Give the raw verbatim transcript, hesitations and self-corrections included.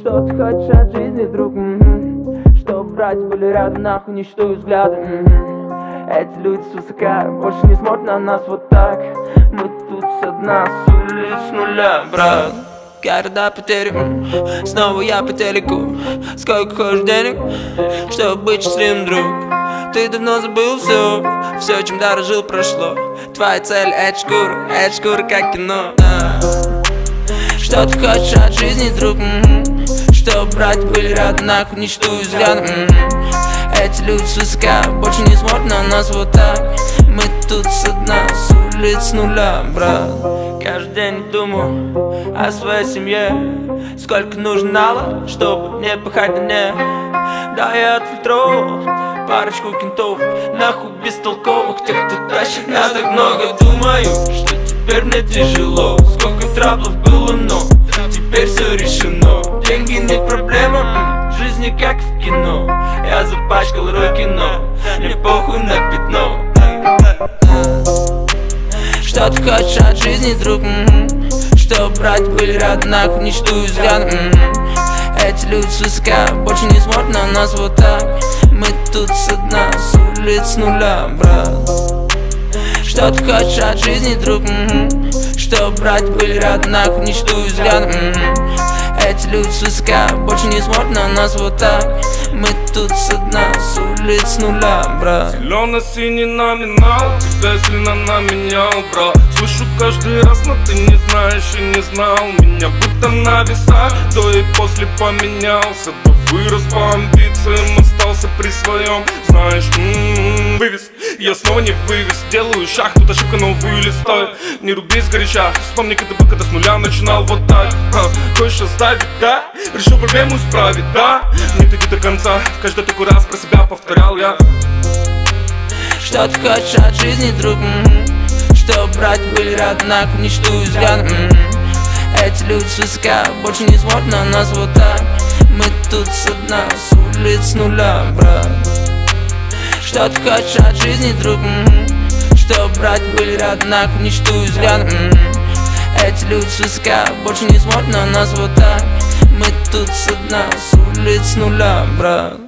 Что ты хочешь от жизни, друг? М-м. Чтоб братья были рядом, нахуй не считаю взгляды. М-м. Эти люди свысока больше не смотрят на нас вот так. Мы тут со дна, с улиц нуля, брат. Города потерян, снова я по телеку. Сколько хочешь денег, чтобы быть счастливым, друг? Ты давно забыл все, все, чем дорожил, прошло. Твоя цель — это шкура, это шкура как кино. а. Что ты хочешь от жизни, друг? М-м. Чтоб братья были рядом, нахуй не считаю взглядом. М-м. Эти люди свысока больше не смотрят на нас вот так. Мы тут со дна, с улиц нуля, брат. Каждый день думаю о своей семье. Сколько нужно нала, чтобы не пахать на ней. Да, я отфильтровал парочку кентов, нахуй бестолковых, тех, кто тащит нас так много. Думаю, что теперь мне тяжело. Сколько траблов было, но теперь все решено. Деньги не проблема, в жизни как в кино. Я запачкал руки, но мне похуй на пятно. Что ты хочешь от жизни, друг? М-м. Чтоб братья были рядом, нахуй не считаю взглядом. М-м. Эти люди свысока больше не смотрят на нас вот так. Мы тут со дна, с улиц нуля, брат. Что ты хочешь от жизни, друг? М-м. Чтоб братья были рядом, нахуй не считаю взглядом. М-м. Эти люди свысока больше не смотрят на нас вот так. Мы тут со дна, с улиц нуля, брат. Зелено-синий номинал, тебя сильно на меня убрал. Слышу каждый раз, но ты не знаешь и не знал меня. Будто на весах, до и после поменялся. Да вырос по амбициям, остался при своем. Знаешь, м-м-м, вывез, я снова не вывез. Делаю шаг, тут ошибка, новую листаю. Не руби сгоряча, вспомни, когда бы, когда с нуля начинал вот так. Ха, хочешь оставить, да? Решил проблему исправить, да? Не таки до конца, каждый такой раз про себя повторял я. Что ты хочешь от жизни, друг? М-м. Чтоб братья были рядом, нахуй не считаю взглядом. М-м. Эти люди свысока больше не смотрят на нас вот так. Мы тут со дна, с улиц нуля, брат. Что ты хочешь от жизни, друг? М-м. Чтоб братья были рядом, нахуй не считаю взглядом. М-м. Эти люди свысока больше не смотрят на нас вот так. Мы тут со дна, с улиц нуля, брат.